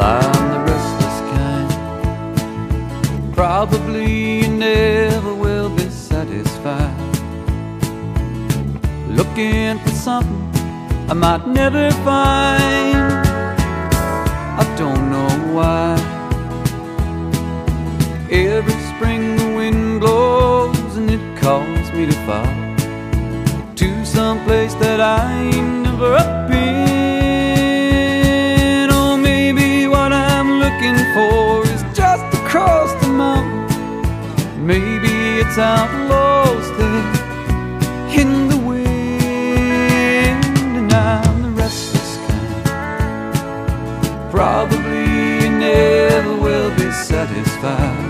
I'm the restless kind. Probably you never will be satisfied, looking for something I might never find. I don't know why. Every spring the wind blows and it calls me to follow to some place that I ain't never been. Oh, maybe what I'm looking for is just across the mountain. Maybe it's out lost there in the wind. And I'm the restless kind. Probably you never will be satisfied,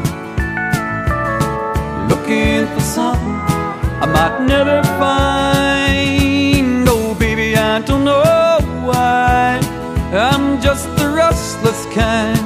looking for something I might never find. Oh baby, I don't know why. I'm just the restless kind.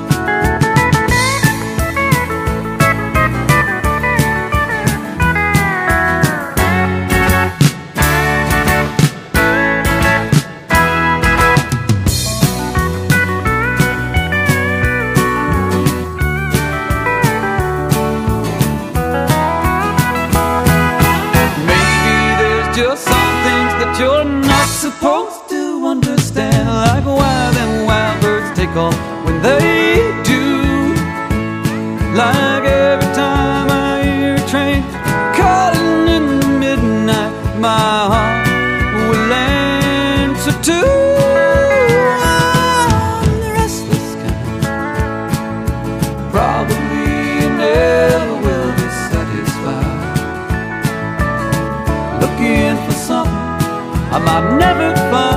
Just some things that you're not supposed to understand, like why them wild birds take off when they do, like every time I hear a train calling in the midnight, my heart will answer too. I'm the restless kind. Probably you never will be satisfied, looking for something I might never find.